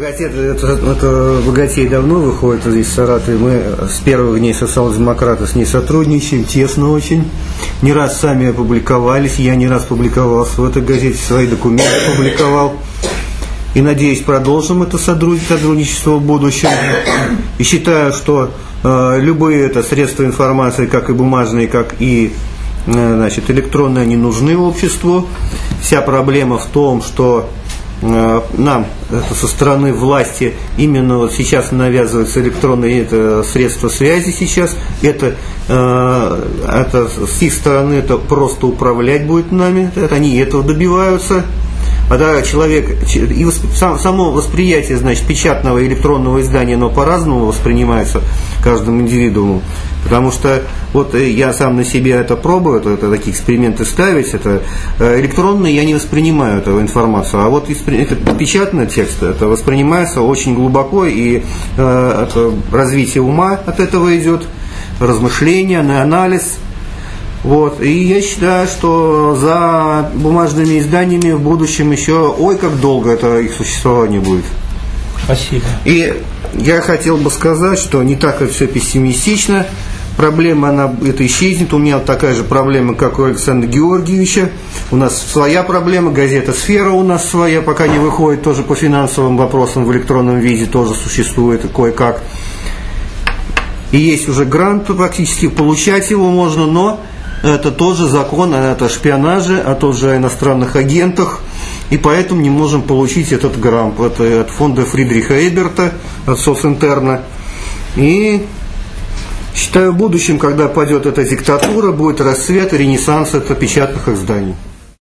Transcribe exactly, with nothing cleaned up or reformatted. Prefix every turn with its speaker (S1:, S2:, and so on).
S1: Газета, это, это «Богатей» давно выходит здесь в Саратове. Мы с первых дней социал-демократы с ней сотрудничаем, тесно очень. Не раз сами опубликовались, я не раз публиковался в этой газете, свои документы публиковал. И, надеюсь, продолжим это сотрудничество в будущем. И считаю, что э, любые это средства информации, как и бумажные, как и э, значит, электронные, они нужны обществу. Вся проблема в том, что э, нам это, со стороны власти именно вот сейчас навязываются электронные это, средства связи сейчас. Это, э, это с их стороны это просто управлять будет нами. Это, они этого добиваются. Когда человек, и само восприятие, значит, печатного и электронного издания, оно по-разному воспринимается каждым индивидуумом, потому что вот я сам на себе это пробую, это, это такие эксперименты ставить, это электронные я не воспринимаю эту информацию, а вот это печатный текст, это воспринимается очень глубоко, и э, это развитие ума от этого идет, размышления, анализ. Вот. И я считаю, что за бумажными изданиями в будущем еще, ой, как долго это их существование будет.
S2: Спасибо.
S1: И я хотел бы сказать, что не так все пессимистично. Проблема, она это исчезнет. У меня такая же проблема, как у Александра Георгиевича. У нас своя проблема, газета «Сфера» у нас своя, пока не выходит, тоже по финансовым вопросам в электронном виде тоже существует кое-как. И есть уже грант, практически получать его можно, но это тоже закон о шпионаже, о тоже иностранных агентах, и поэтому не можем получить этот грант. Это от фонда Фридриха Эберта, от Социнтерна. И считаю, в будущем, когда пойдет эта диктатура, будет расцвет и ренессанс это печатных изданий.